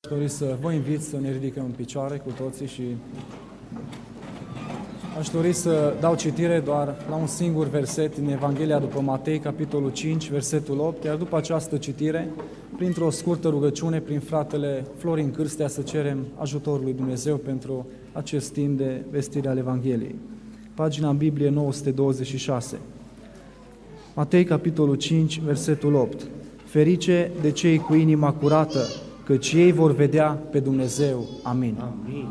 Aș dori să vă invit să ne ridicăm în picioare cu toții și aș dori să dau citire doar la un singur verset din Evanghelia după Matei, capitolul 5, versetul 8, iar după această citire, printr-o scurtă rugăciune, prin fratele Florin Cârstea, să cerem ajutorul lui Dumnezeu pentru acest timp de vestire al Evangheliei. Pagina în Biblie 926. Matei, capitolul 5, versetul 8. Ferice de cei cu inima curată, căci ei vor vedea pe Dumnezeu. Amin. Amin.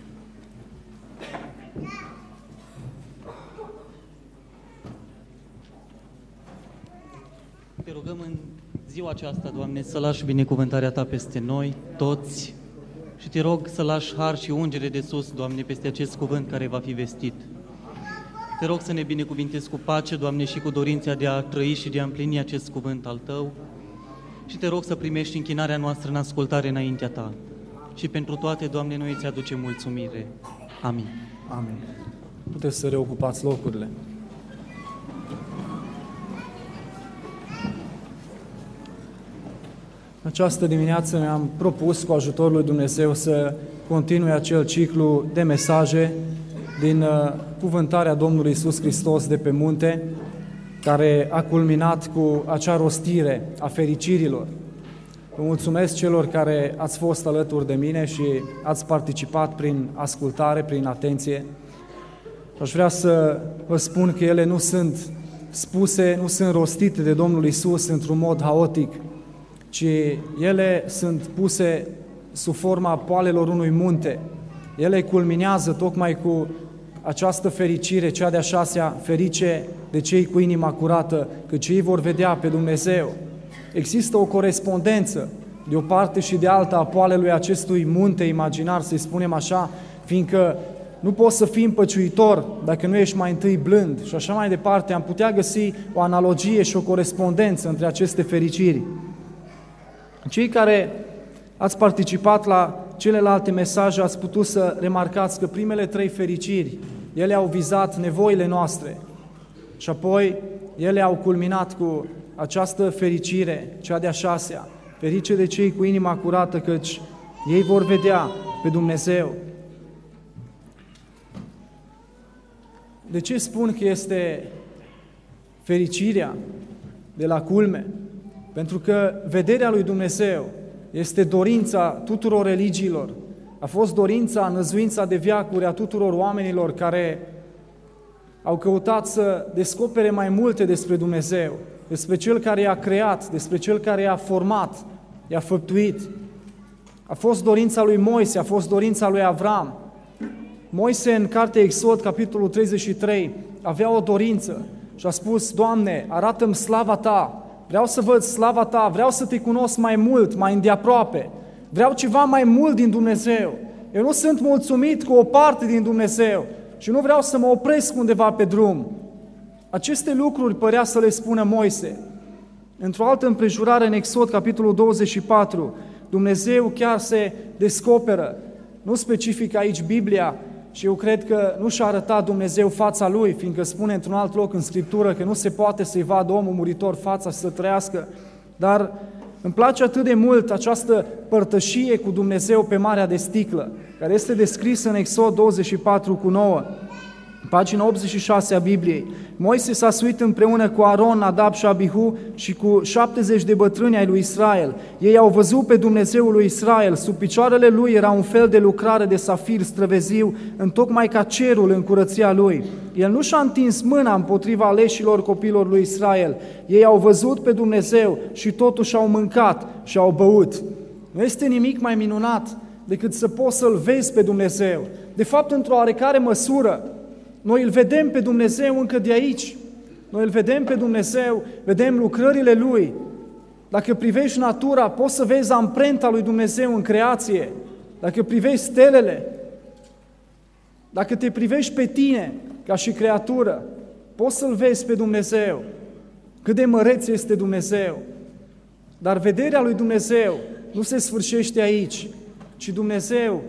Te rugăm în ziua aceasta, Doamne, să lași binecuvântarea Ta peste noi, toți, și Te rog să lași har și ungere de sus, Doamne, peste acest cuvânt care va fi vestit. Te rog să ne binecuvintezi cu pace, Doamne, și cu dorința de a trăi și de a împlini acest cuvânt al Tău. Și Te rog să primești închinarea noastră în ascultare înaintea Ta. Și pentru toate, Doamne, noi îți aducem mulțumire. Amin. Amin. Puteți să reocupați locurile. În această dimineață mi-am propus, cu ajutorul lui Dumnezeu, să continui acel ciclu de mesaje din cuvântarea Domnului Iisus Hristos de pe munte, care a culminat cu acea rostire a fericirilor. Vă mulțumesc celor care ați fost alături de mine și ați participat prin ascultare, prin atenție. Aș vrea să vă spun că ele nu sunt spuse, nu sunt rostite de Domnul Iisus într-un mod haotic, ci ele sunt puse sub forma poalelor unui munte. Ele culminează tocmai cu această fericire, cea de-a șasea, ferice de cei cu inima curată, căci ei vor vedea pe Dumnezeu. Există o corespondență de o parte și de alta a poalelui acestui munte imaginar, să-i spunem așa, fiindcă nu poți să fii împăciuitor dacă nu ești mai întâi blând și așa mai departe. Am putea găsi o analogie și o corespondență între aceste fericiri. Cei care ați participat la celelalte mesaje ați putut să remarcați că primele trei fericiri, ele au vizat nevoile noastre și apoi ele au culminat cu această fericire, cea de-a șasea, ferice de cei cu inima curată, căci ei vor vedea pe Dumnezeu. De ce spun că este fericirea de la culme? Pentru că vederea lui Dumnezeu este dorința tuturor religiilor. A fost dorința, năzuința de veacuri a tuturor oamenilor care au căutat să descopere mai multe despre Dumnezeu, despre Cel care i-a creat, despre Cel care i-a format, i-a făptuit. A fost dorința lui Moise, a fost dorința lui Avram. Moise, în cartea Exod, capitolul 33, avea o dorință și a spus: Doamne, arată-mi slava Ta, vreau să văd slava Ta, vreau să Te cunosc mai mult, mai îndeaproape, vreau ceva mai mult din Dumnezeu. Eu nu sunt mulțumit cu o parte din Dumnezeu și nu vreau să mă opresc undeva pe drum. Aceste lucruri părea să le spună Moise. Într-o altă împrejurare, în Exod, capitolul 24, Dumnezeu chiar se descoperă. Nu specifică aici Biblia și eu cred că nu și-a arătat Dumnezeu fața Lui, fiindcă spune într-un alt loc în Scriptură că nu se poate să-i vadă omul muritor fața și să trăiască. Dar îmi place atât de mult această părtășie cu Dumnezeu pe Marea de Sticlă, care este descrisă în Exod 24:9, pagina 86 a Bibliei. Moise s-a suit împreună cu Aron, Nadab și Abihu și cu 70 de bătrâni ai lui Israel. Ei au văzut pe Dumnezeul lui Israel. Sub picioarele lui era un fel de lucrare de safir străveziu, întocmai ca cerul în curăția lui. El nu și-a întins mâna împotriva aleșilor copiilor lui Israel. Ei au văzut pe Dumnezeu și totuși au mâncat și au băut. Nu este nimic mai minunat decât să poți să-L vezi pe Dumnezeu. De fapt, într-o oarecare măsură, noi îl vedem pe Dumnezeu încă de aici. Noi îl vedem pe Dumnezeu, vedem lucrările Lui. Dacă privești natura, poți să vezi amprenta lui Dumnezeu în creație. Dacă privești stelele, dacă te privești pe tine ca și creatură, poți să-L vezi pe Dumnezeu. Cât de măreț este Dumnezeu. Dar vederea lui Dumnezeu nu se sfârșește aici, ci Dumnezeu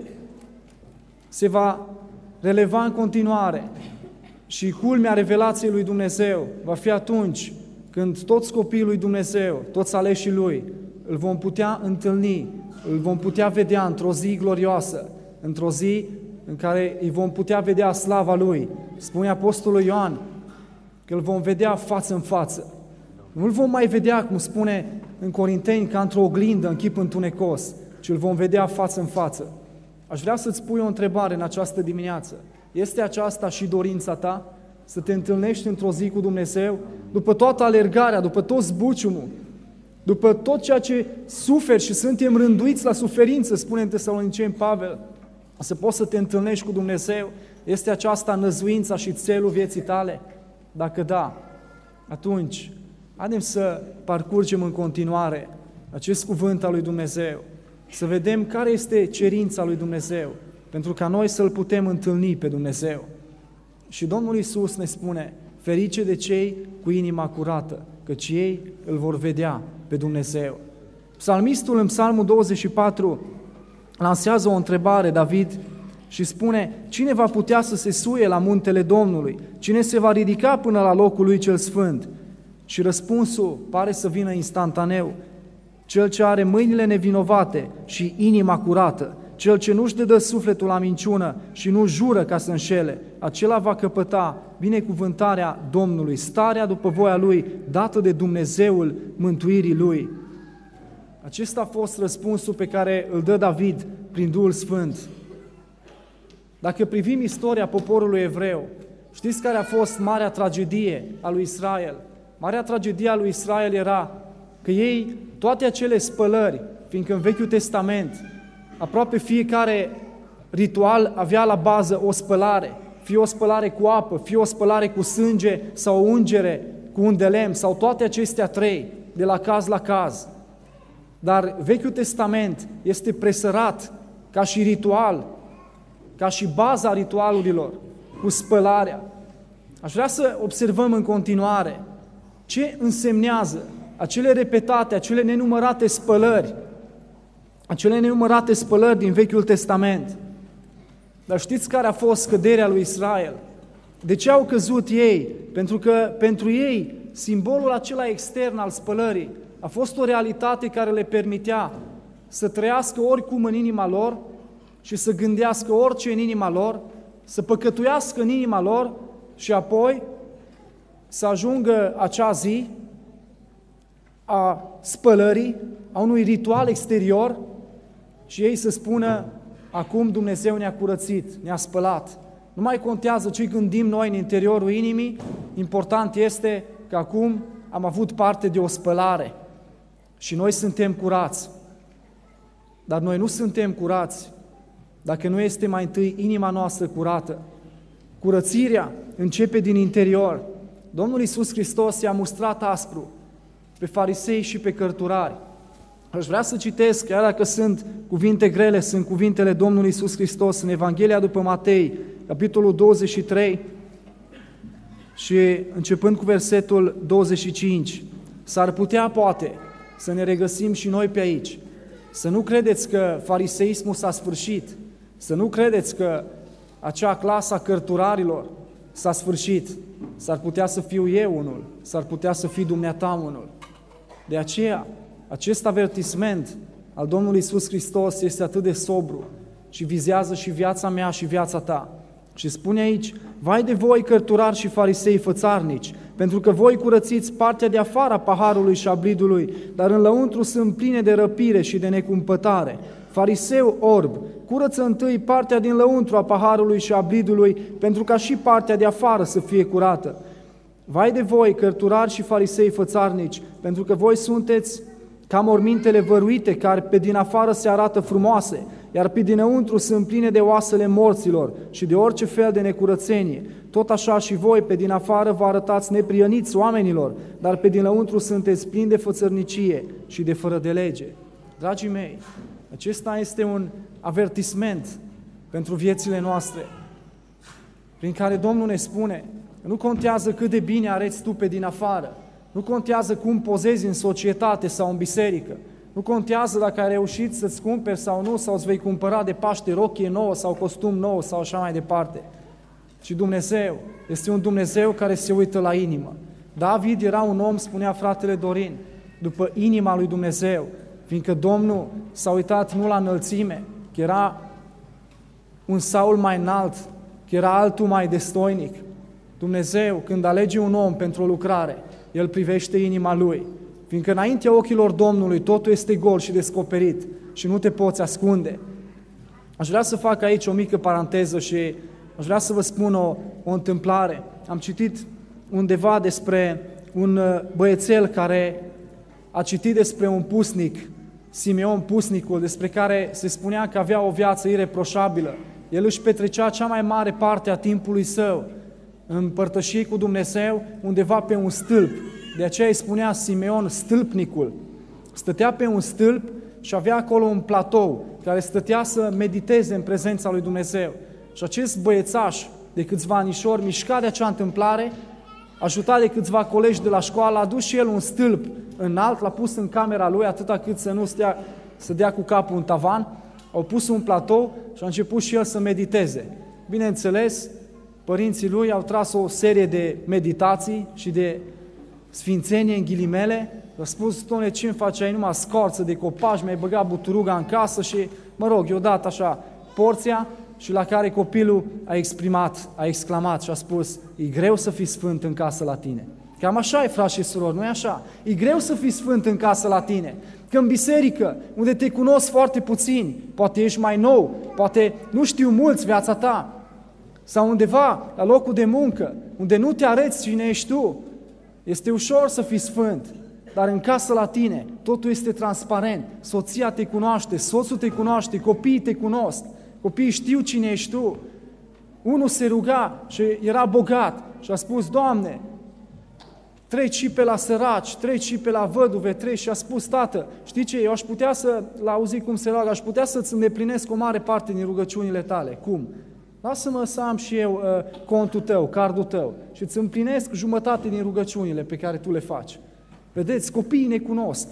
se va releva în continuare și culmea revelației lui Dumnezeu va fi atunci când toți copiii lui Dumnezeu, toți aleșii Lui, îl vom putea întâlni îl vom putea vedea într-o zi glorioasă, într-o zi în care îi vom putea vedea slava Lui. Spune Apostolul Ioan că îl vom vedea față în față. Nu îl vom mai vedea, cum spune în Corinteni, ca într-o oglindă, în chip întunecos, ci îl vom vedea față în față. Aș vrea să-ți pui o întrebare în această dimineață. Este aceasta și dorința ta? Să te întâlnești într-o zi cu Dumnezeu? După toată alergarea, după tot zbuciumul, după tot ceea ce suferi și suntem rânduiți la suferință, spune în Tesaloniceni Pavel, să poți să te întâlnești cu Dumnezeu? Este aceasta năzuința și țelul vieții tale? Dacă da, atunci haideți să parcurgem în continuare acest cuvânt al lui Dumnezeu, să vedem care este cerința lui Dumnezeu, pentru ca noi să-L putem întâlni pe Dumnezeu. Și Domnul Iisus ne spune, ferice de cei cu inima curată, căci ei îl vor vedea pe Dumnezeu. Psalmistul în Psalmul 24 lansează o întrebare, David, și spune, cine va putea să se suie la muntele Domnului? Cine se va ridica până la locul lui cel sfânt? Și răspunsul pare să vină instantaneu. Cel ce are mâinile nevinovate și inima curată, cel ce nu-și dă sufletul la minciună și nu jură ca să înșele, acela va căpăta binecuvântarea Domnului, starea după voia Lui, dată de Dumnezeul mântuirii Lui. Acesta a fost răspunsul pe care îl dă David prin Duhul Sfânt. Dacă privim istoria poporului evreu, știți care a fost marea tragedie a lui Israel? Marea tragedie a lui Israel era că ei, toate acele spălări, fiindcă în Vechiul Testament, aproape fiecare ritual avea la bază o spălare, fie o spălare cu apă, fie o spălare cu sânge sau o ungere cu un de lemn, sau toate acestea trei, de la caz la caz. Dar Vechiul Testament este presărat ca și ritual, ca și baza ritualurilor, cu spălarea. Aș vrea să observăm în continuare ce însemnează acele repetate, acele nenumărate spălări din Vechiul Testament. Dar știți care a fost scăderea lui Israel? De ce au căzut ei? Pentru că pentru ei simbolul acela extern al spălării a fost o realitate care le permitea să trăiască oricum în inima lor și să gândească orice în inima lor, să păcătuiască în inima lor și apoi să ajungă acea zi a spălării, a unui ritual exterior și ei să spună, acum Dumnezeu ne-a curățit, ne-a spălat. Nu mai contează ce gândim noi în interiorul inimii, important este că acum am avut parte de o spălare și noi suntem curați. Dar noi nu suntem curați dacă nu este mai întâi inima noastră curată. Curățirea începe din interior. Domnul Iisus Hristos i-a mustrat aspru pe farisei și pe cărturari. Aș vrea să citesc, chiar dacă sunt cuvinte grele, sunt cuvintele Domnului Iisus Hristos în Evanghelia după Matei, capitolul 23 și începând cu versetul 25. S-ar putea, poate, să ne regăsim și noi pe aici. Să nu credeți că fariseismul s-a sfârșit, să nu credeți că acea clasă a cărturarilor s-a sfârșit. S-ar putea să fiu eu unul, s-ar putea să fii dumneata unul. De aceea, acest avertisment al Domnului Iisus Hristos este atât de sobru și vizează și viața mea și viața ta. Și spune aici, vai de voi cărturari și farisei fățarnici, pentru că voi curățiți partea de afară a paharului și a blidului, dar în lăuntru sunt pline de răpire și de necumpătare. Fariseu orb, curăță întâi partea din lăuntru a paharului și a blidului, pentru ca și partea de afară să fie curată. Vai de voi, cărturari și farisei fățarnici, pentru că voi sunteți ca mormintele văruite, care pe din afară se arată frumoase, iar pe dinăuntru sunt pline de oasele morților și de orice fel de necurățenie. Tot așa și voi, pe din afară, vă arătați neprioniți oamenilor, dar pe dinăuntru sunteți plini de fățărnicie și de fără de lege. Dragii mei, acesta este un avertisment pentru viețile noastre, prin care Domnul ne spune, nu contează cât de bine arăți tu pe din afară, nu contează cum pozezi în societate sau în biserică, nu contează dacă ai reușit să-ți cumperi sau nu, sau îți vei cumpăra de Paște rochie nouă sau costum nou sau așa mai departe. Și Dumnezeu este un Dumnezeu care se uită la inimă. David era un om, spunea fratele Dorin, după inima lui Dumnezeu, fiindcă Domnul s-a uitat nu la înălțime, că era un Saul mai înalt, că era altul mai destoinic. Dumnezeu, când alege un om pentru o lucrare, El privește inima lui, fiindcă înaintea ochilor Domnului totul este gol și descoperit și nu te poți ascunde. Aș vrea să fac aici o mică paranteză și aș vrea să vă spun o întâmplare. Am citit undeva despre un băiețel care a citit despre un pusnic, Simeon Pusnicul, despre care se spunea că avea o viață ireproșabilă. El își petrecea cea mai mare parte a timpului său în părtășie cu Dumnezeu, undeva pe un stâlp. De aceea îi spunea Simeon stâlpnicul. Stătea pe un stâlp și avea acolo un platou care stătea să mediteze în prezența lui Dumnezeu. Și acest băiețaș de câțiva anișori, mișcat de acea întâmplare, ajutat de câțiva colegi de la școală, a dus și el un stâlp înalt, l-a pus în camera lui, atâta cât să nu să dea cu capul în tavan, au pus un platou și a început și el să mediteze. Bineînțeles, părinții lui au tras o serie de meditații și de sfințenie în ghilimele, a spus, Doamne, ce-mi faci aici, numai scorță de copaci, mi-ai băgat buturuga în casă și, mă rog, i-o dat așa porția, și la care copilul a exclamat și a spus, e greu să fii sfânt în casă la tine. Cam așa e, frați și surori, nu e așa? E greu să fii sfânt în casă la tine. Că în biserică, unde te cunosc foarte puțini, poate ești mai nou, poate nu știu mulți viața ta, sau undeva la locul de muncă, unde nu te arăți cine ești tu, este ușor să fii sfânt, dar în casă la tine totul este transparent, soția te cunoaște, soțul te cunoaște, copiii te cunosc, copiii știu cine ești tu. Unul se ruga și era bogat și a spus, Doamne, treci și pe la săraci, treci și pe la văduve, treci, și a spus, Tată, știi ce, eu aș putea să, l-a auzit cum se roagă, aș putea să-ți îndeplinesc o mare parte din rugăciunile tale. Cum? Lasă-mă să am și eu contul tău, cardul tău și îți împlinesc jumătate din rugăciunile pe care tu le faci. Vedeți, copiii ne cunosc,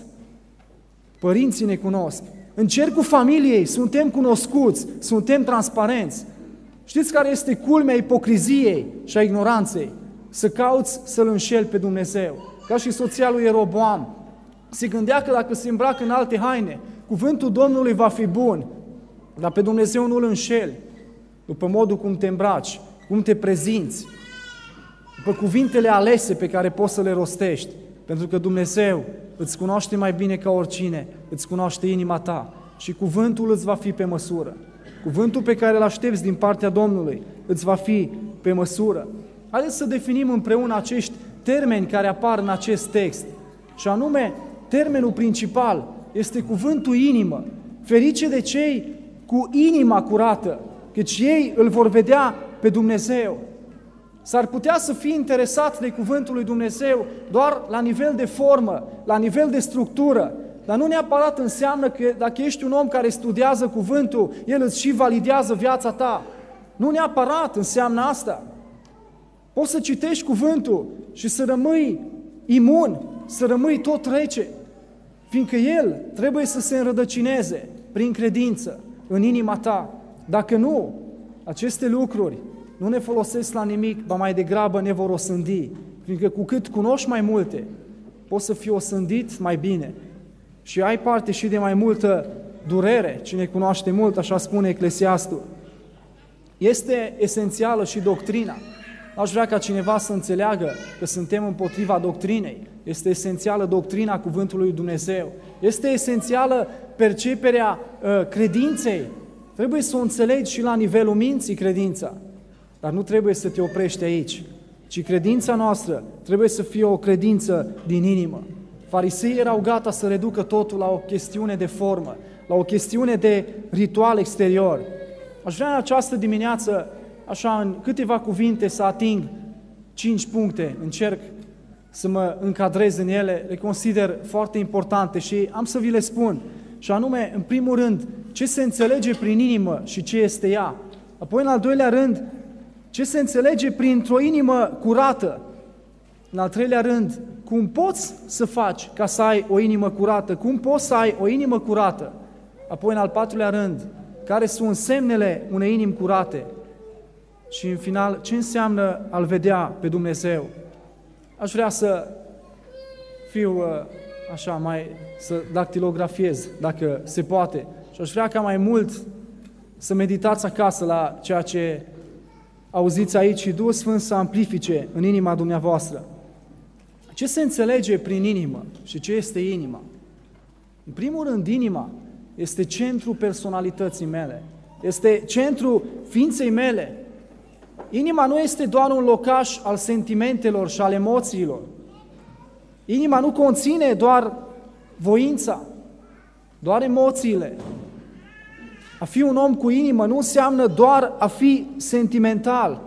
părinții ne cunosc, în cercul familiei suntem cunoscuți, suntem transparenți. Știți care este culmea ipocriziei și a ignoranței? Să cauți să-L înșeli pe Dumnezeu. Ca și soția lui Ieroboam. Se gândea că dacă se îmbracă în alte haine, cuvântul Domnului va fi bun, dar pe Dumnezeu nu-L înșeli. După modul cum te îmbraci, cum te prezinți, după cuvintele alese pe care poți să le rostești, pentru că Dumnezeu îți cunoaște mai bine ca oricine, îți cunoaște inima ta și cuvântul îți va fi pe măsură. Cuvântul pe care îl aștepți din partea Domnului îți va fi pe măsură. Haideți să definim împreună acești termeni care apar în acest text. Și anume, termenul principal este cuvântul inimă. Ferice de cei cu inima curată, căci ei îl vor vedea pe Dumnezeu. S-ar putea să fii interesat de cuvântul lui Dumnezeu doar la nivel de formă, la nivel de structură, dar nu neapărat înseamnă că dacă ești un om care studiază cuvântul, el îți și validează viața ta. Nu neapărat înseamnă asta. Poți să citești cuvântul și să rămâi imun, să rămâi tot rece, fiindcă el trebuie să se înrădăcineze prin credință în inima ta. Dacă nu, aceste lucruri nu ne folosesc la nimic, ba mai degrabă ne vor osândi, fiindcă cu cât cunoști mai multe, poți să fii osândit mai bine și ai parte și de mai multă durere. Cine cunoaște mult, așa spune Eclesiastul. Este esențială și doctrina. Aș vrea ca cineva să înțeleagă că suntem împotriva doctrinei. Este esențială doctrina cuvântului lui Dumnezeu. Este esențială perceperea credinței. Trebuie să o înțelegi și la nivelul minții credința. Dar nu trebuie să te oprești aici, ci credința noastră trebuie să fie o credință din inimă. Fariseii erau gata să reducă totul la o chestiune de formă, la o chestiune de ritual exterior. Aș vrea în această dimineață, așa în câteva cuvinte, să ating 5 puncte, încerc să mă încadrez în ele, le consider foarte importante și am să vi le spun. Și anume, în primul rând, ce se înțelege prin inimă și ce este ea. Apoi, în al doilea rând, ce se înțelege printr-o inimă curată. În al treilea rând, cum poți să faci ca să ai o inimă curată? Cum poți să ai o inimă curată? Apoi, în al patrulea rând, care sunt semnele unei inimi curate? Și în final, ce înseamnă a-L vedea pe Dumnezeu? Aș vrea să fiu așa, să dactilografiez, dacă se poate. Și aș vrea ca mai mult să meditați acasă la ceea ce auziți aici și Duhul Sfânt să amplifice în inima dumneavoastră. Ce se înțelege prin inimă și ce este inima? În primul rând, inima este centrul personalității mele, este centrul ființei mele. Inima nu este doar un locaș al sentimentelor și al emoțiilor. Inima nu conține doar voința, doar emoțiile. A fi un om cu inimă nu înseamnă doar a fi sentimental.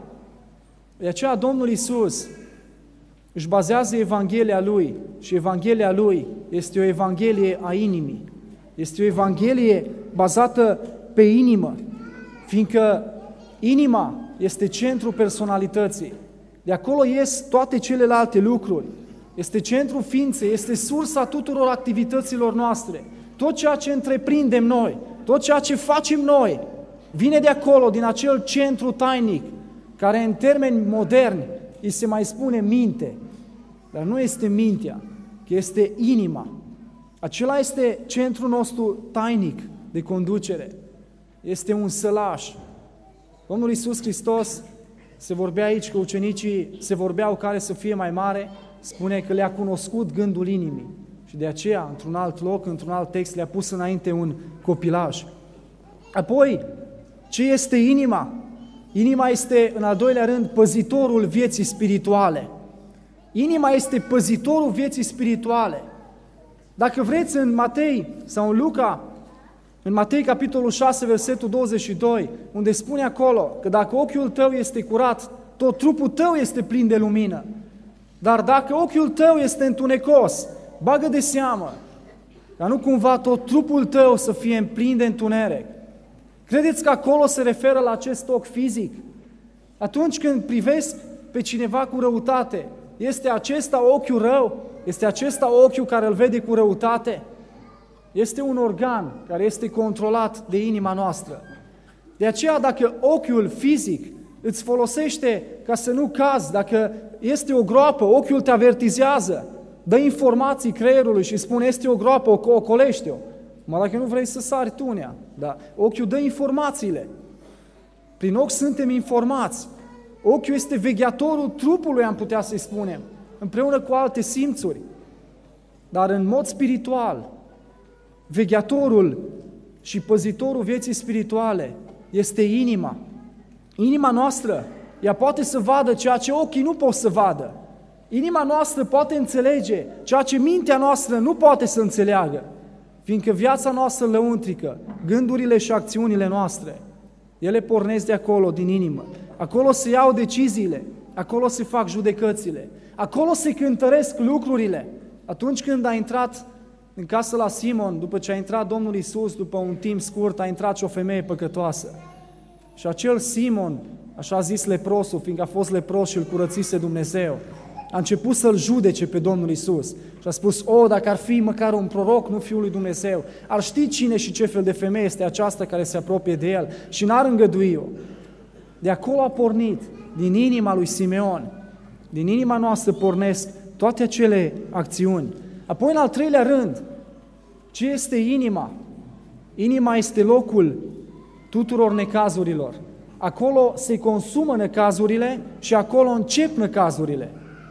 De aceea Domnul Iisus își bazează Evanghelia Lui și Evanghelia Lui este o Evanghelie a inimii. Este o Evanghelie bazată pe inimă, fiindcă inima este centrul personalității. De acolo ies toate celelalte lucruri. Este centrul ființei, este sursa tuturor activităților noastre. Tot ceea ce întreprindem noi, tot ceea ce facem noi, vine de acolo, din acel centru tainic, care în termeni moderni îi se mai spune minte. Dar nu este mintea, că este inima. Acela este centrul nostru tainic de conducere. Este un sălaș. Domnul Iisus Hristos se vorbea aici că ucenicii se vorbeau care să fie mai mare, spune că le-a cunoscut gândul inimii. Și de aceea, într-un alt loc, într-un alt text, le-a pus înainte un copilaj. Apoi, ce este inima? Inima este, în al doilea rând, păzitorul vieții spirituale. Inima este păzitorul vieții spirituale. Dacă vreți, în Matei sau în Luca, în Matei, capitolul 6, versetul 22, unde spune acolo că dacă ochiul tău este curat, tot trupul tău este plin de lumină. Dar dacă ochiul tău este întunecos, bagă de seamă ca nu cumva tot trupul tău să fie plin de întuneric. Credeți că acolo se referă la acest ochi fizic? Atunci când privesc pe cineva cu răutate, este acesta ochiul rău? Este acesta ochiul care îl vede cu răutate? Este un organ care este controlat de inima noastră. De aceea, dacă ochiul fizic îți folosește ca să nu cazi, dacă este o groapă, ochiul te avertizează, dă informații creierului și spune, este o groapă, ocolește-o. Dacă nu vrei să sari tu în ea, dar ochiul dă informațiile. Prin ochi suntem informați. Ochiul este vegheatorul trupului, am putea să-i spunem, împreună cu alte simțuri. Dar în mod spiritual, vegheatorul și păzitorul vieții spirituale este inima. Inima noastră, ea poate să vadă ceea ce ochii nu pot să vadă. Inima noastră poate înțelege ceea ce mintea noastră nu poate să înțeleagă, fiindcă viața noastră lăuntrică, gândurile și acțiunile noastre, ele pornesc de acolo, din inimă. Acolo se iau deciziile, acolo se fac judecățile, acolo se cântăresc lucrurile. Atunci când a intrat în casă la Simon, după ce a intrat Domnul Iisus, după un timp scurt, a intrat și o femeie păcătoasă. Și acel Simon, așa zis leprosul, fiindcă a fost lepros și îl curățise Dumnezeu, a început să-L judece pe Domnul Iisus și a spus, dacă ar fi măcar un proroc, nu Fiul lui Dumnezeu, ar ști cine și ce fel de femeie este aceasta care se apropie de El și n-ar îngădui-o. De acolo a pornit, din inima lui Simeon, din inima noastră pornesc toate acele acțiuni. Apoi, în al treilea rând, ce este inima? Inima este locul tuturor necazurilor. Acolo se consumă necazurile și acolo încep necazurile.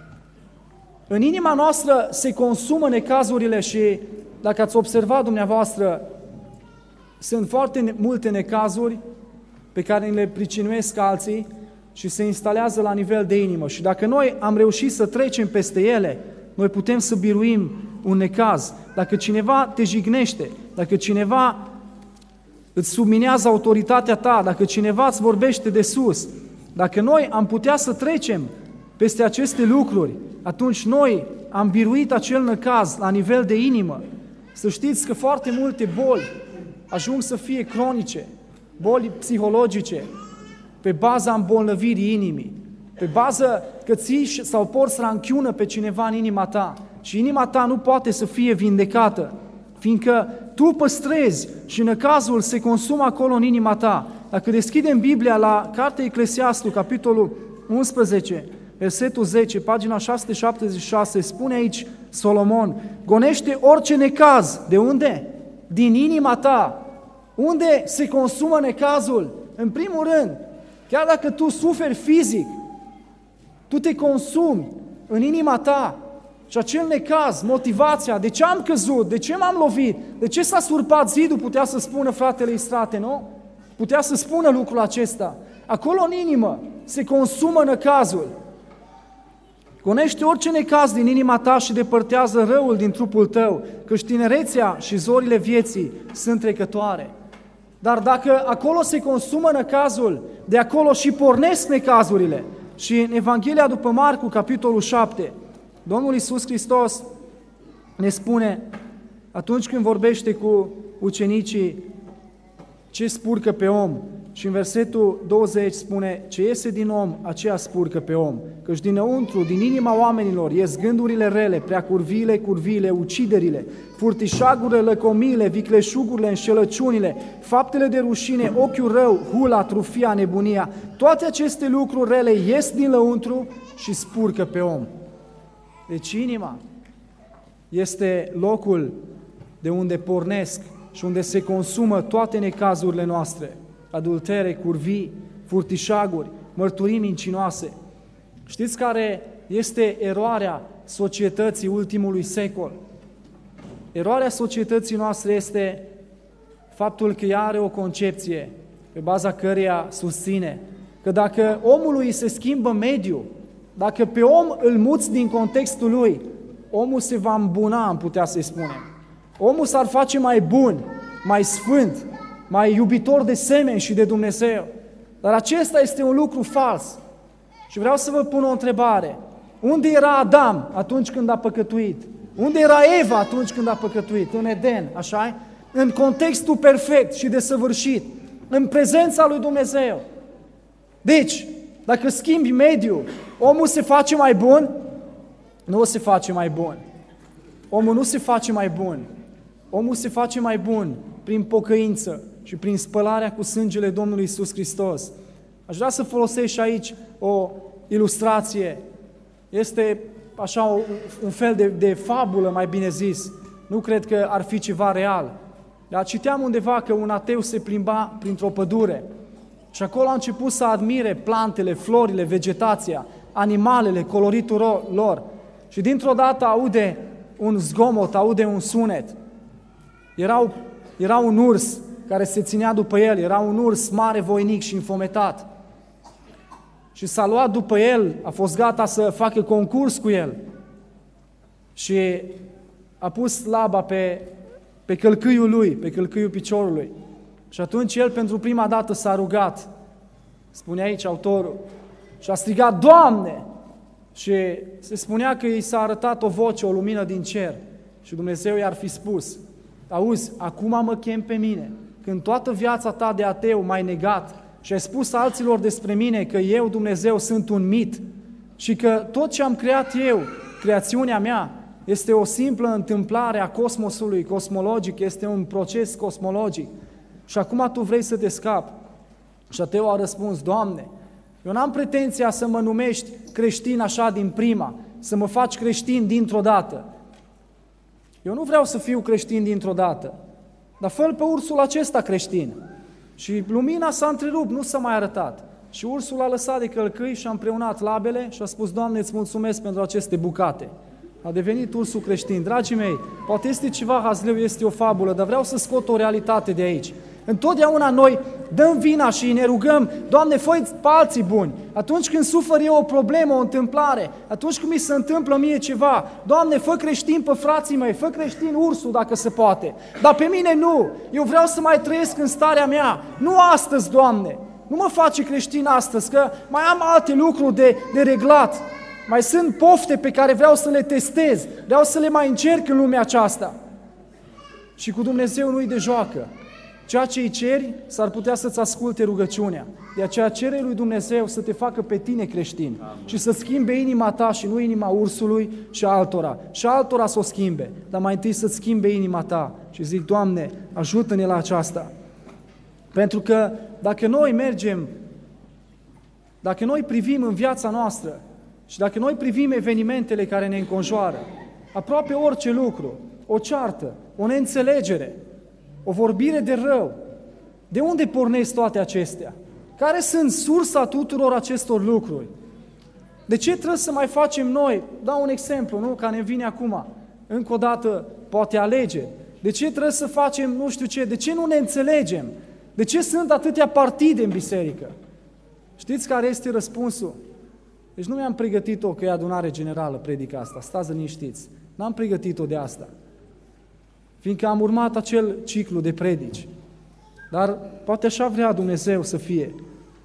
În inima noastră se consumă necazurile și, dacă ați observat dumneavoastră, sunt foarte multe necazuri pe care le pricinuiesc alții și se instalează la nivel de inimă. Și dacă noi am reușit să trecem peste ele, noi putem să biruim un necaz. Dacă cineva te jignește, dacă cineva îți subminează autoritatea ta, dacă cineva îți vorbește de sus, dacă noi am putea să trecem peste aceste lucruri, atunci noi am biruit acel necaz la nivel de inimă. Să știți că foarte multe boli ajung să fie cronice, boli psihologice, pe baza îmbolnăvirii inimii, pe bază că ții sau porți ranchiună pe cineva în inima ta și inima ta nu poate să fie vindecată, fiindcă tu păstrezi și necazul se consumă acolo în inima ta. Dacă deschidem Biblia la Cartea Eclesiastului, capitolul 11, versetul 10, pagina 676, spune aici Solomon, gonește orice necaz. De unde? Din inima ta. Unde se consumă necazul? În primul rând, chiar dacă tu suferi fizic, tu te consumi în inima ta și acel necaz, motivația, de ce am căzut, de ce m-am lovit, de ce s-a surpat zidul, putea să spună fratele Istrate, nu? Putea să spună lucrul acesta. Acolo în inimă se consumă necazul. Gonește orice necaz din inima ta și depărtează răul din trupul tău, căci tinerețea și zorile vieții sunt trecătoare. Dar dacă acolo se consumă necazul, de acolo și pornesc necazurile. Și în Evanghelia după Marcu, capitolul 7, Domnul Iisus Hristos ne spune, atunci când vorbește cu ucenicii, ce spurcă pe om? Și în versetul 20 spune, ce iese din om, aceea spurcă pe om. Căci dinăuntru, din inima oamenilor, ies gândurile rele, curviile, uciderile, furtișagurile, lăcomiile, vicleșugurile, înșelăciunile, faptele de rușine, ochiul rău, hula, trufia, nebunia. Toate aceste lucruri rele ies din lăuntru și spurcă pe om. Deci inima este locul de unde pornesc și unde se consumă toate necazurile noastre. Adultere, curvii, furtișaguri, mărturii mincinoase. Știți care este eroarea societății ultimului secol? Eroarea societății noastre este faptul că ea are o concepție pe baza căreia susține că dacă omului se schimbă mediul, dacă pe om îl muți din contextul lui, omul se va îmbuna, am putea să-i spunem. Omul s-ar face mai bun, mai sfânt, mai iubitor de semeni și de Dumnezeu. Dar acesta este un lucru fals. Și vreau să vă pun o întrebare. Unde era Adam atunci când a păcătuit? Unde era Eva atunci când a păcătuit? În Eden, așa? În contextul perfect și desăvârșit, în prezența lui Dumnezeu. Deci, dacă schimbi mediul, omul se face mai bun? Nu se face mai bun. Omul nu se face mai bun. Omul se face mai bun prin pocăință și prin spălarea cu sângele Domnului Iisus Hristos. Aș vrea să folosesc și aici o ilustrație. Este așa un fel de fabulă, mai bine zis. Nu cred că ar fi ceva real. Dar citeam undeva că un ateu se plimba printr-o pădure și acolo a început să admire plantele, florile, vegetația, animalele, coloritul lor. Și dintr-o dată aude un zgomot, aude un sunet. Era un urs care se ținea după el, era un urs mare, voinic și înfometat. Și s-a luat după el, a fost gata să facă concurs cu el. Și a pus laba pe călcâiul lui, pe călcâiul piciorului. Și atunci el pentru prima dată s-a rugat, spune aici autorul, și a strigat, Doamne! Și se spunea că i s-a arătat o voce, o lumină din cer. Și Dumnezeu i-ar fi spus, auzi, acum mă chem pe mine, când toată viața ta de ateu m-ai negat și ai spus alților despre mine că eu, Dumnezeu, sunt un mit și că tot ce am creat eu, creațiunea mea, este o simplă întâmplare a cosmosului cosmologic, este un proces cosmologic. Și acum tu vrei să te scapi. Și ateul a răspuns, Doamne, eu n-am pretenția să mă numești creștin așa din prima, să mă faci creștin dintr-o dată. Eu nu vreau să fiu creștin dintr-o dată, dar fă-l pe ursul acesta creștin. Și lumina s-a întrerupt, nu s-a mai arătat. Și ursul a lăsat de călcâi și a împreunat labele și a spus, Doamne, îți mulțumesc pentru aceste bucate. A devenit ursul creștin. Dragii mei, poate este ceva hazleu, este o fabulă, dar vreau să scot o realitate de aici. Întotdeauna noi dăm vina și ne rugăm, Doamne, fă-i pe alții buni. Atunci când sufăr eu o problemă, o întâmplare, atunci când mi se întâmplă mie ceva, Doamne, fă creștin pe frații mei, fă creștin ursul dacă se poate. Dar pe mine nu. Eu vreau să mai trăiesc în starea mea. Nu astăzi, Doamne. Nu mă face creștin astăzi, că mai am alte lucruri de reglat. Mai sunt pofte pe care vreau să le testez, vreau să le mai încerc în lumea aceasta. Și cu Dumnezeu nu-i de joacă. Ceea ce îi ceri, s-ar putea să-ți asculte rugăciunea. De aceea cere lui Dumnezeu să te facă pe tine creștin. Amin. Și să schimbe inima ta și nu inima ursului și altora. Și altora să o schimbe, dar mai întâi să-ți schimbe inima ta. Și zic, Doamne, ajută-ne la aceasta. Pentru că dacă noi mergem, dacă noi privim în viața noastră Și dacă noi privim evenimentele care ne înconjoară, aproape orice lucru, o ceartă, o neînțelegere, o vorbire de rău, de unde pornesc toate acestea? Care sunt sursa tuturor acestor lucruri? De ce trebuie să mai facem noi? Dau un exemplu, nu? Care ne vine acum. Încă o dată, poate alegeri. De ce trebuie să facem nu știu ce? De ce nu ne înțelegem? De ce sunt atâtea partide în biserică? Știți care este răspunsul? Deci nu mi-am pregătit-o că e adunare generală predica asta. Stați liniștiți. N-am pregătit-o de asta. Fiindcă am urmat acel ciclu de predici. Dar poate așa vrea Dumnezeu să fie.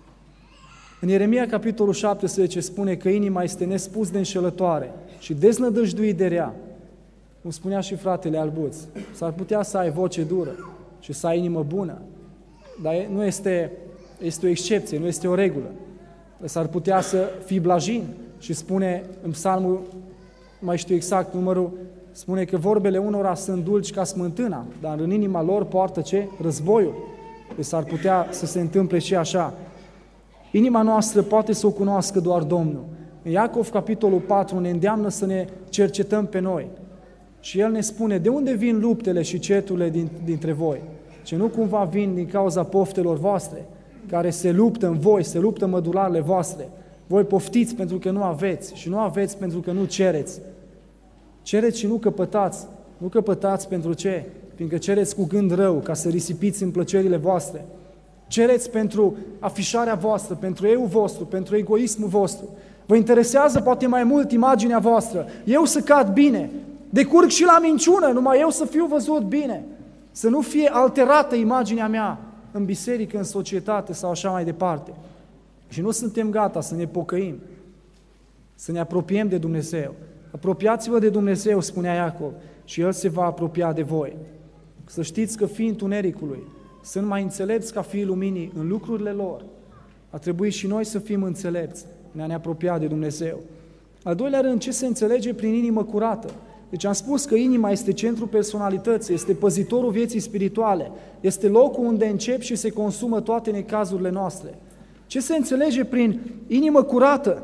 În Ieremia, capitolul 17, spune că inima este nespus de înșelătoare și deznădăjduit de rea. Cum spunea și fratele Albuț, s-ar putea să ai voce dură și să ai inimă bună, dar nu este o excepție, nu este o regulă. S-ar putea să fii blajin și spune în psalmul, mai știu exact numărul, spune că vorbele unora sunt dulci ca smântâna, dar în inima lor poartă ce? Războiul. Deci s-ar putea să se întâmple și așa. Inima noastră poate să o cunoască doar Domnul. În Iacov, capitolul 4, ne îndeamnă să ne cercetăm pe noi. Și El ne spune, de unde vin luptele și certurile dintre voi? Ce nu cumva vin din cauza poftelor voastre, care se luptă în voi, se luptă mădularele voastre. Voi poftiți pentru că nu aveți și nu aveți pentru că nu cereți. Cereți și nu căpătați. Nu căpătați pentru ce? Fiindcă cereți cu gând rău, ca să risipiți în plăcerile voastre. Cereți pentru afișarea voastră, pentru eu vostru, pentru egoismul vostru. Vă interesează poate mai mult imaginea voastră. Eu să cad bine, decurg și la minciună, numai eu să fiu văzut bine. Să nu fie alterată imaginea mea în biserică, în societate sau așa mai departe. Și nu suntem gata să ne pocăim, să ne apropiem de Dumnezeu. Apropiați-vă de Dumnezeu, spunea Iacov, și El se va apropia de voi. Să știți că fiii întunericului sunt mai înțelepți ca fiii luminii în lucrurile lor. A trebuit și noi să fim înțelepți în a ne apropia de Dumnezeu. Al doilea rând, ce se înțelege prin inimă curată? Deci am spus că inima este centrul personalității, este păzitorul vieții spirituale, este locul unde încep și se consumă toate necazurile noastre. Ce se înțelege prin inimă curată?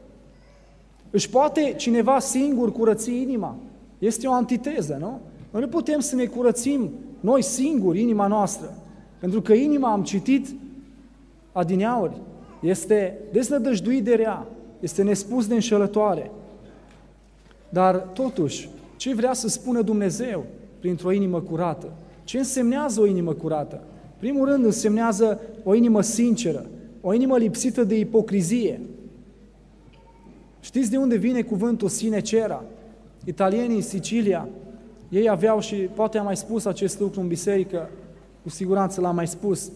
Își poate cineva singur curăți inima? Este o antiteză, nu? Noi nu putem să ne curățim noi singuri inima noastră, pentru că inima, am citit adineauri, este deznădăjduit de rea, este nespus de înșelătoare. Dar totuși, ce vrea să spună Dumnezeu printr-o inimă curată? Ce însemnează o inimă curată? Primul rând însemnează o inimă sinceră, o inimă lipsită de ipocrizie. Știți de unde vine cuvântul sinecera? Italienii în Sicilia, ei aveau, și poate am mai spus acest lucru în biserică, cu siguranță l-am mai spus,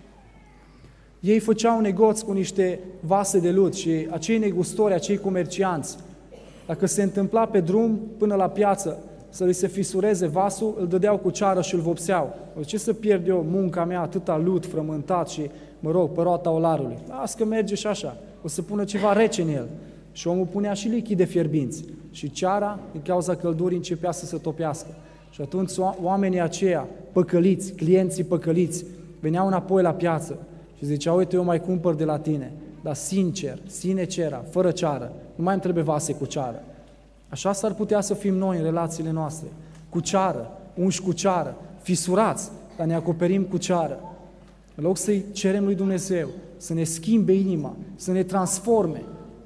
ei făceau negoț cu niște vase de lut și acei negustori, acei comercianți, dacă se întâmpla pe drum până la piață să li se fisureze vasul, îl dădeau cu ceară și îl vopseau. De ce să pierd eu munca mea, atâta lut frământat și, pe roata olarului? Las că merge și așa, o să pună ceva rece în el. Și omul punea și lichide fierbinți. Și ceara, din cauza căldurii, începea să se topească. Și atunci oamenii aceia, păcăliți, clienții păcăliți, veneau înapoi la piață și ziceau, uite, eu mai cumpăr de la tine, dar sincer, sinecera, fără ceară, nu mai îmi trebuie vase cu ceară. Așa s-ar putea să fim noi în relațiile noastre, cu ceară, unși cu ceară, fisurați, dar ne acoperim cu ceară. În loc să-i cerem lui Dumnezeu să ne schimbe inima, să ne transforme,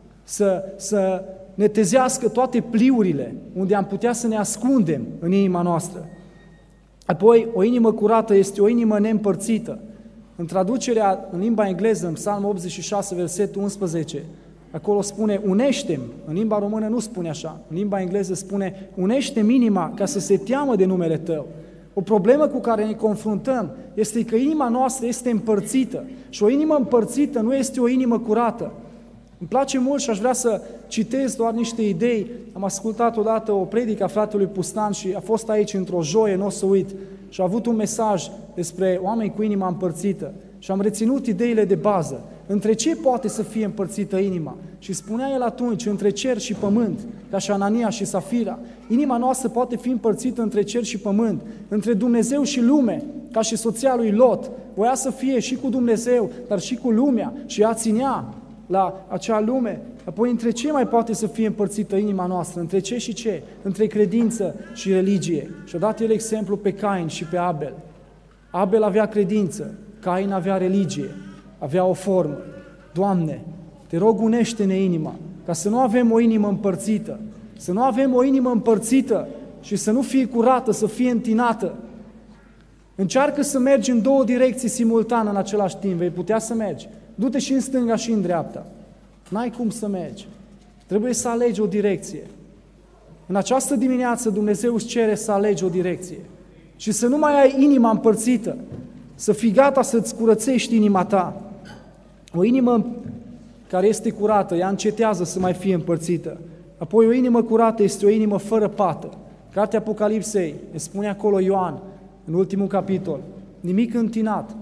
să ne tezească toate pliurile unde am putea să ne ascundem în inima noastră. Apoi, o inimă curată este o inimă neîmpărțită. În traducerea în limba engleză, în Psalm 86, versetul 11, acolo spune, unește-mi, în limba română nu spune așa, în limba engleză spune, unește-mi inima ca să se teamă de numele Tău. O problemă cu care ne confruntăm este că inima noastră este împărțită și o inimă împărțită nu este o inimă curată. Îmi place mult și aș vrea să citez doar niște idei. Am ascultat odată o predică a fratelui Pustan și a fost aici într-o joie, nu o să uit, și a avut un mesaj despre oameni cu inima împărțită. Și am reținut ideile de bază. Între ce poate să fie împărțită inima? Și spunea el atunci, între cer și pământ, ca și Anania și Safira. Inima noastră poate fi împărțită între cer și pământ, între Dumnezeu și lume, ca și soția lui Lot. Voia să fie și cu Dumnezeu, dar și cu lumea și ea ținea la acea lume. Apoi între ce mai poate să fie împărțită inima noastră? Între ce și ce? Între credință și religie. Și-a dat el exemplu pe Cain și pe Abel. Abel avea credință, Cain avea religie, avea o formă. Doamne, te rog, unește-ne inima, ca să nu avem o inimă împărțită, să nu avem o inimă împărțită și să nu fie curată, să fie întinată. Încearcă să mergi în două direcții simultan în același timp, vei putea să mergi. Du-te și în stânga și în dreapta. N-ai cum să mergi. Trebuie să alegi o direcție. În această dimineață Dumnezeu îți cere să alegi o direcție și să nu mai ai inima împărțită, să fii gata să-ți curățești inima ta. O inimă care este curată, ea încetează să mai fie împărțită. Apoi o inimă curată este o inimă fără pată. Cartea Apocalipsei, ne spune acolo Ioan, în ultimul capitol, nimic întinat,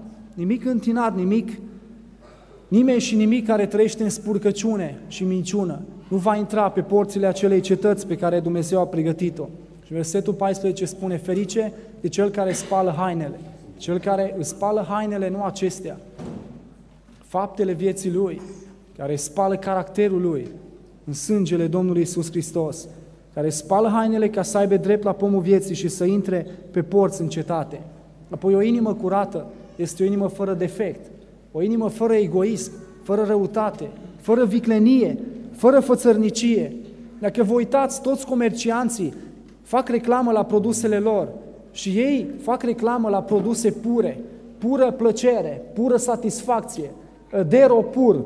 nimeni și nimic care trăiește în spurcăciune și minciună nu va intra pe porțile acelei cetăți pe care Dumnezeu a pregătit-o. Și versetul 14 spune, ferice de cel care spală hainele. Cel care îți spală hainele, nu acestea, faptele vieții lui, care spală caracterul lui în sângele Domnului Iisus Hristos, care spală hainele ca să aibă drept la pomul vieții și să intre pe porți în cetate. Apoi o inimă curată este o inimă fără defect, o inimă fără egoism, fără răutate, fără viclenie, fără fățărnicie. Dacă vă uitați, toți comercianții fac reclamă la produsele lor și ei fac reclamă la produse pure, pură plăcere, pură satisfacție, dero pur,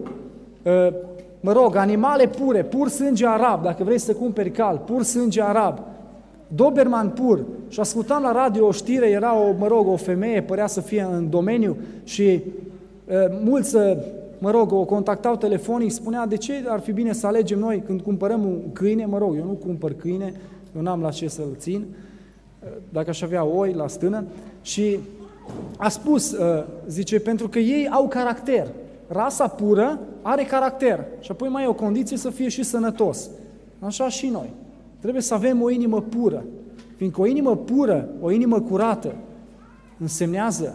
animale pure, pur sânge arab, dacă vrei să cumperi cal, pur sânge arab, Doberman pur. Și ascultam la radio o știre, era o femeie, părea să fie în domeniu și mulți, o contactau telefonic, spunea de ce ar fi bine să alegem noi când cumpărăm un câine, eu nu cumpăr câine, eu n-am la ce să-l țin, dacă aș avea oi la stână, și a spus, zice, pentru că ei au caracter, rasa pură are caracter și apoi mai e o condiție să fie și sănătos. Așa și noi. Trebuie să avem o inimă pură, fiindcă o inimă pură, o inimă curată, însemnează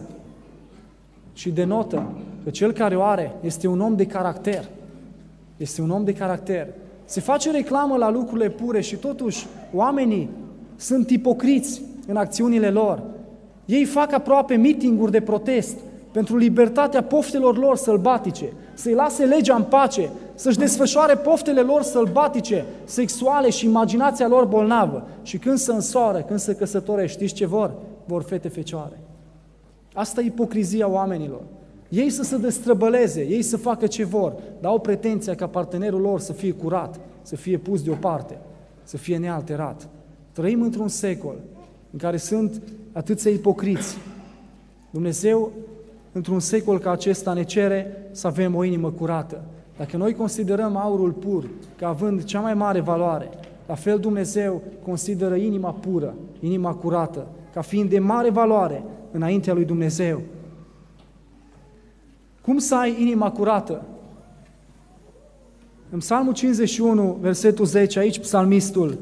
și denotă că cel care o are este un om de caracter. Este un om de caracter. Se face reclamă la lucrurile pure și totuși oamenii sunt ipocriți în acțiunile lor. Ei fac aproape mitinguri de protest pentru libertatea poftelor lor sălbatice, să-i lase legea în pace, să-și desfășoare poftele lor sălbatice, sexuale și imaginația lor bolnavă. Și când se însoară, când se căsătorește, știți ce vor? Vor fete fecioare. Asta e ipocrizia oamenilor. Ei să se destrăbăleze, ei să facă ce vor, dar au pretenția ca partenerul lor să fie curat, să fie pus deoparte, să fie nealterat. Trăim într-un secol în care sunt atâția ipocriți. Dumnezeu, într-un secol ca acesta, ne cere să avem o inimă curată. Dacă noi considerăm aurul pur ca având cea mai mare valoare, la fel Dumnezeu consideră inima pură, inima curată, ca fiind de mare valoare înaintea lui Dumnezeu. Cum să ai inima curată? În Psalmul 51, versetul 10, aici psalmistul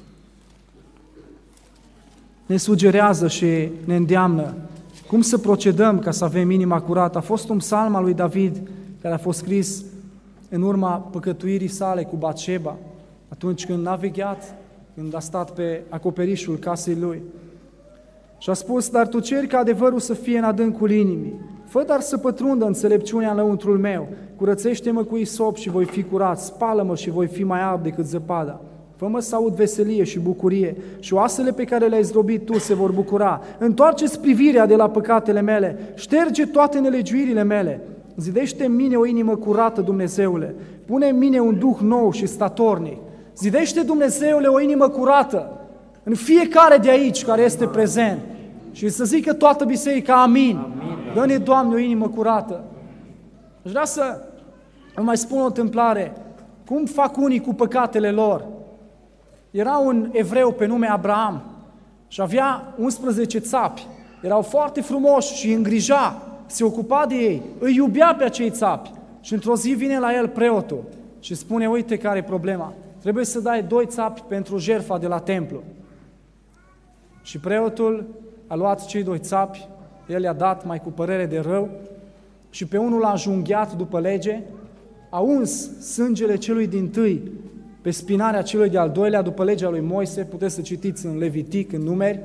ne sugerează și ne îndeamnă cum să procedăm ca să avem inima curată. A fost un psalm al lui David care a fost scris în urma păcătuirii sale cu Batșeba, atunci când n-a vegheat, când a stat pe acoperișul casei lui. Și a spus, dar tu ceri ca adevărul să fie în adâncul inimii. Fă dar să pătrundă înțelepciunea în lăuntrul meu. Curățește-mă cu isop și voi fi curat. Spală-mă și voi fi mai alb decât zăpada. Fă-mă să aud veselie și bucurie și oasele pe care le-ai zdrobit tu se vor bucura. Întoarce-ți privirea de la păcatele mele. Șterge toate nelegiuirile mele. Zidește în mine o inimă curată, Dumnezeule. Pune în mine un duh nou și statornic. Zidește, Dumnezeule, o inimă curată în fiecare de aici care este prezent. Și să zică toată biserica, amin. Dă-ne, Doamne, o inimă curată. Aș vrea să mai spun o întâmplare. Cum fac unii cu păcatele lor? Era un evreu pe nume Abraham și avea 11 țapi. Erau foarte frumoși și îngrija, se ocupa de ei, îi iubea pe acei țapi. Și într-o zi vine la el preotul și spune, uite care e problema. Trebuie să dai 2 țapi pentru jertfa de la templu. Și preotul a luat cei 2 țapi, el i-a dat mai cu părere de rău și pe unul l-a înjunghiat după lege a uns sângele celui dintâi pe spinarea celui de-al doilea, după legea lui Moise, puteți să citiți în Levitic, în Numeri,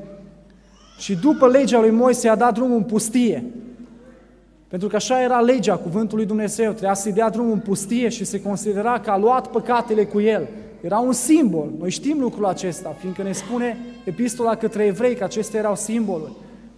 și după legea lui Moise a dat drumul în pustie. Pentru că așa era legea cuvântului Dumnezeu, trebuia să-i dea drumul în pustie și se considera că a luat păcatele cu el. Era un simbol, noi știm lucrul acesta, fiindcă ne spune epistola către evrei că acestea erau simboluri.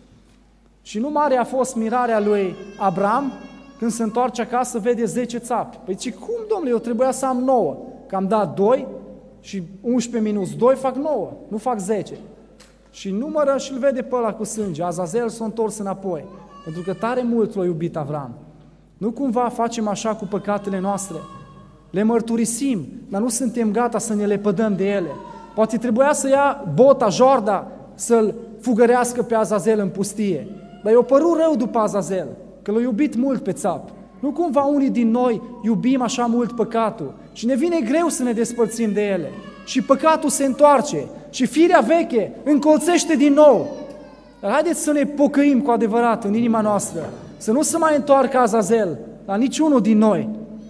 Și nu mare a fost mirarea lui Abram când se întoarce acasă, vede 10 țapi. Păi ce, cum, domnule, eu trebuia să am 9, că am dat 2 și 11 minus 2 fac 9, nu fac 10. Și numără și îl vede pe ăla cu sânge, Azazel s-a întors înapoi, pentru că tare mult l-a iubit Avram. Nu cumva facem așa cu păcatele noastre, le mărturisim, dar nu suntem gata să ne lepădăm de ele. Poate trebuia să ia bota, jorda, să-l fugărească pe Azazel în pustie, dar i-a părut rău după Azazel, că l-a iubit mult pe țap. Nu cumva unii din noi iubim așa mult păcatul și ne vine greu să ne despărțim de ele. Și păcatul se întoarce și firea veche încolțește din nou. Dar haideți să ne pocăim cu adevărat în inima noastră, să nu se mai întoarcă Azazel la niciunul din noi.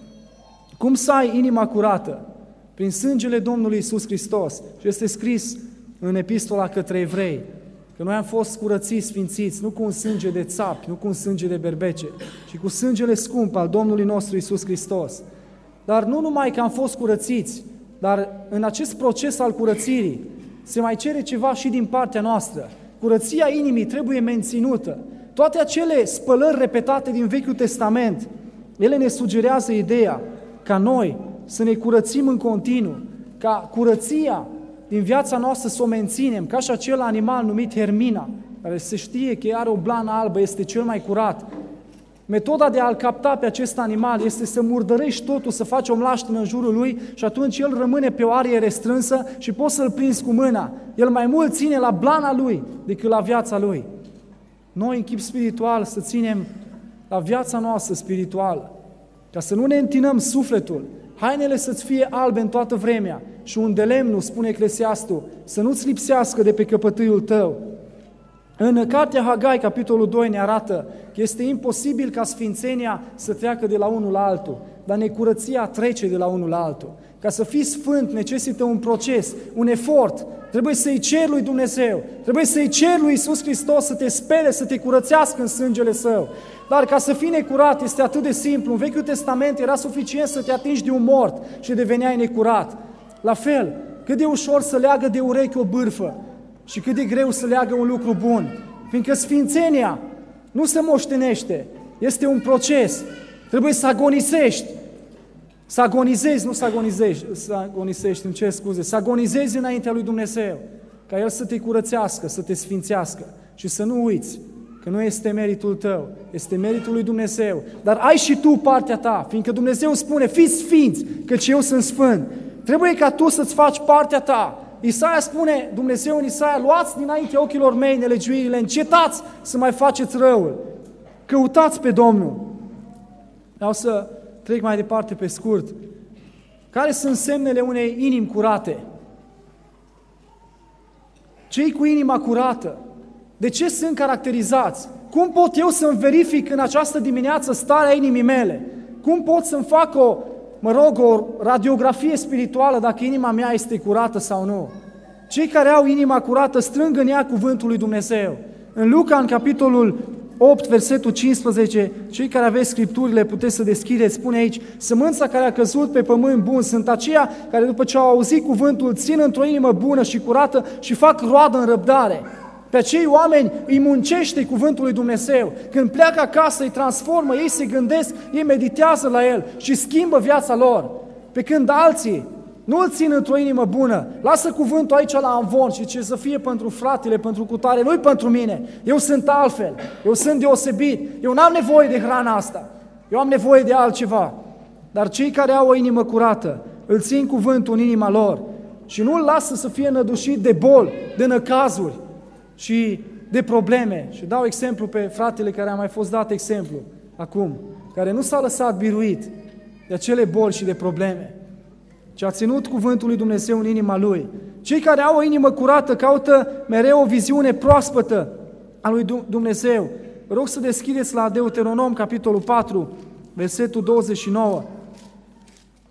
Cum să ai inima curată? Prin sângele Domnului Iisus Hristos. Și este scris în epistola către evrei că noi am fost curățiți, sfințiți, nu cu un sânge de țapi, nu cu un sânge de berbece, ci cu sângele scump al Domnului nostru Iisus Hristos. Dar nu numai că am fost curățiți, dar în acest proces al curățirii se mai cere ceva și din partea noastră. Curăția inimii trebuie menținută. Toate acele spălări repetate din Vechiul Testament, ele ne sugerează ideea ca noi să ne curățim în continuu, ca curăția din viața noastră să o menținem, ca și acel animal numit hermina, care se știe că are o blană albă, este cel mai curat. Metoda de a-l capta pe acest animal este să murdărești totul, să faci o mlaștină în jurul lui și atunci el rămâne pe o arie restrânsă și poți să-l prinzi cu mâna. El mai mult ține la blana lui decât la viața lui. Noi, în chip spiritual, să ținem la viața noastră spirituală, ca să nu ne întinăm sufletul, hainele să-ți fie albe în toată vremea și un de lemnul, spune Eclesiastul, să nu-ți lipsească de pe căpătâiul tău. În cartea Hagai, capitolul 2, ne arată că este imposibil ca sfințenia să treacă de la unul la altul, dar necurăția trece de la unul la altul. Ca să fii sfânt necesită un proces, un efort. Trebuie să-i ceri lui Dumnezeu, trebuie să-i ceri lui Iisus Hristos să te spele, să te curățească în sângele Său. Dar ca să fii necurat este atât de simplu. În Vechiul Testament era suficient să te atingi de un mort și deveneai necurat. La fel, cât de ușor să leagă de urechi o bârfă și cât de greu să leagă un lucru bun. Fiindcă sfințenia nu se moștenește, este un proces. Trebuie să agonisești. Să agonizezi, nu să agonisești, îmi cer scuze, să agonizezi înaintea lui Dumnezeu, ca El să te curățească, să te sfințească și să nu uiți că nu este meritul tău, este meritul lui Dumnezeu, dar ai și tu partea ta, fiindcă Dumnezeu spune, fiți sfinți, căci eu sunt sfânt. Trebuie ca tu să-ți faci partea ta. Isaia spune, Dumnezeu în Isaia, luați dinainte ochilor mei nelegiuirile, încetați să mai faceți răul, căutați pe Domnul. Vreau să trec mai departe pe scurt. Care sunt semnele unei inimi curate? Cei cu inima curată, de ce sunt caracterizați? Cum pot eu să-mi verific în această dimineață starea inimii mele? Cum pot să-mi fac o radiografie spirituală dacă inima mea este curată sau nu? Cei care au inima curată strâng în ea cuvântul lui Dumnezeu. În Luca, în capitolul 8, versetul 15, cei care aveți scripturile puteți să deschideți, spune aici, sămânța care a căzut pe pământ bun sunt aceia care după ce au auzit cuvântul țin într-o inimă bună și curată și fac roadă în răbdare. Pe acei oameni îi muncește cuvântul lui Dumnezeu. Când pleacă acasă, îi transformă, ei se gândesc, ei meditează la el și schimbă viața lor. Pe când alții nu îl țin într-o inimă bună, lasă cuvântul aici la amvon și ce să fie pentru fratele, pentru cutare, nu-i pentru mine. Eu sunt altfel, eu sunt deosebit, eu n-am nevoie de hrana asta, eu am nevoie de altceva. Dar cei care au o inimă curată, îl țin cuvântul în inima lor și nu îl lasă să fie nădușit de boli, de năcazuri și de probleme. Și dau exemplu pe fratele care a mai fost dat exemplu acum, care nu s-a lăsat biruit de acele boli și de probleme, ci a ținut cuvântul lui Dumnezeu în inima lui. Cei care au o inimă curată caută mereu o viziune proaspătă a lui Dumnezeu. Vă rog să deschideți la Deuteronom, capitolul 4, versetul 29.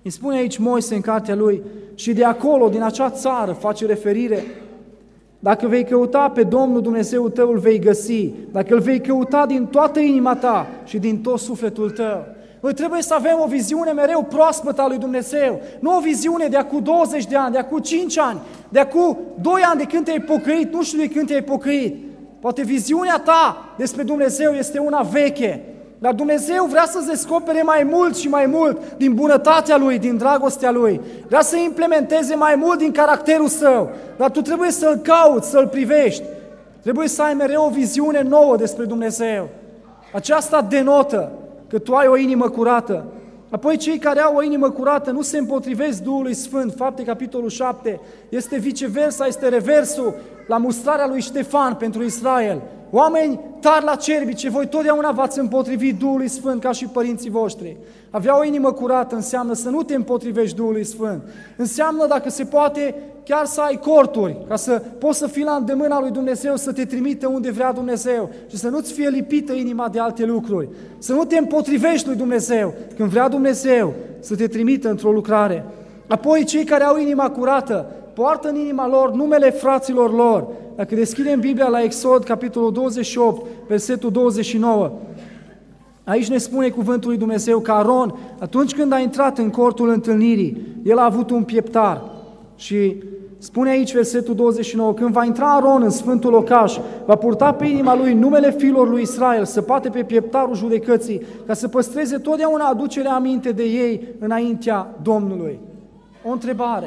Îi spune aici Moise în cartea lui, și de acolo, din acea țară, face referire, dacă vei căuta pe Domnul Dumnezeul tău, îl vei găsi, dacă îl vei căuta din toată inima ta și din tot sufletul tău. Noi trebuie să avem o viziune mereu proaspătă a lui Dumnezeu, nu o viziune de acum 20 de ani, de acum 5 ani, de acum 2 ani de când te-ai pocăit, nu știu de când te-ai pocăit. Poate viziunea ta despre Dumnezeu este una veche, dar Dumnezeu vrea să-ți descopere mai mult și mai mult din bunătatea Lui, din dragostea Lui. Vrea să implementeze mai mult din caracterul Său, dar tu trebuie să-L cauți, să-L privești. Trebuie să ai mereu o viziune nouă despre Dumnezeu. Aceasta denotă că tu ai o inimă curată. Apoi cei care au o inimă curată nu se împotrivesc Duhului Sfânt. Fapte, capitolul 7, este viceversa, este reversul la mustrarea lui Ștefan pentru Israel. Oameni tari la cerbice, voi totdeauna v-ați împotrivit Duhului Sfânt ca și părinții voștri. Avea o inimă curată înseamnă să nu te împotrivești Duhului Sfânt. Înseamnă, dacă se poate, chiar să ai corturi, ca să poți să fii la îndemâna lui Dumnezeu, să te trimite unde vrea Dumnezeu și să nu-ți fie lipită inima de alte lucruri. Să nu te împotrivești lui Dumnezeu când vrea Dumnezeu să te trimită într-o lucrare. Apoi cei care au inima curată poartă în inima lor numele fraților lor. Dacă deschidem Biblia la Exod, capitolul 28, versetul 29, aici ne spune cuvântul lui Dumnezeu că Aron, atunci când a intrat în cortul întâlnirii, el a avut un pieptar. Și spune aici versetul 29, când va intra Aron în sfântul locaș, va purta pe inima lui numele fiilor lui Israel, să bate pe pieptarul judecății, ca să păstreze totdeauna aducerea aminte de ei înaintea Domnului. O întrebare.